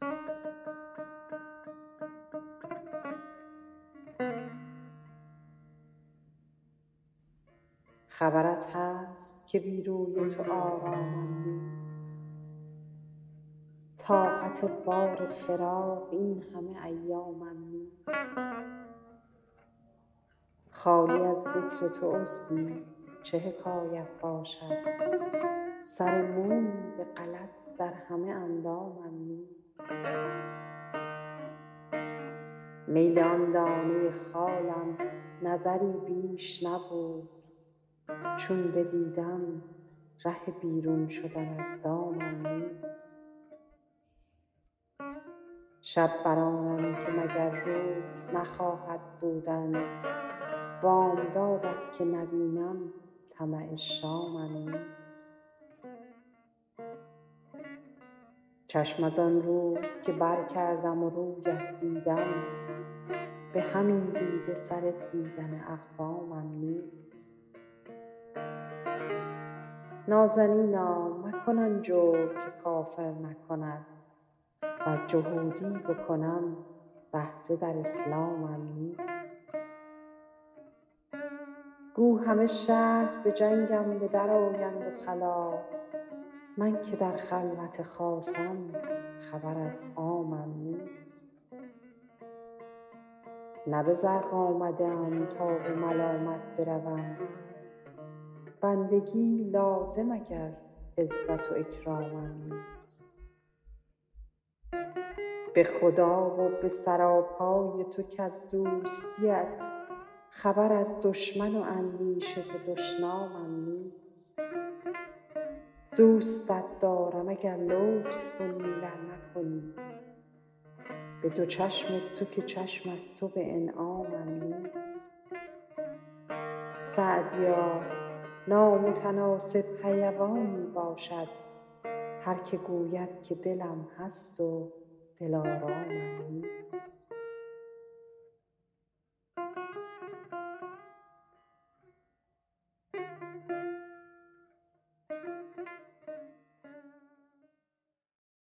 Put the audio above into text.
خبرت هست که بی روی تو آرامم نیست، طاقت بار فراق این همه ایامم نیست. خالی از ذکر تو عضوی چه حکایت باشد، سر مویی به غلط در همه اندامم نیست. میل آن دانه خالم نظری بیش نبود، چون بدیدم ره بیرون شدن از دامم نیست. شب بر آنم که مگر روز نخواهد بودن، بامدادت که نبینم طمع شامم نیست. چشم از آن روز که بر کردم و رویت دیدم، به همین دیده سر دیدن اقوامم نیست. نازنینا مکن آن جور که کافر نکند، ور جهودی بکنم بهره در اسلامم نیست. گو همه شهر به جنگم به در آیند و خلا، من که در خلوت خاصم خبر از عامم نیست. نه به زرق آمده ام تا به ملامت بروم، بندگی لازم اگر عزت و اکرامم نیست. به خدا و به سراپای تو کز دوستیت، خبر از دشمن و اندیشه ز دشنامم نیست. دوستت دارم اگر لطف کنی ور نکنی، به دو چشم تو که چشم از تو به انعامم نیست. سعدیا نامتناسب حیوانی باشد، هر که گوید که دلم هست و دلارامم نیست.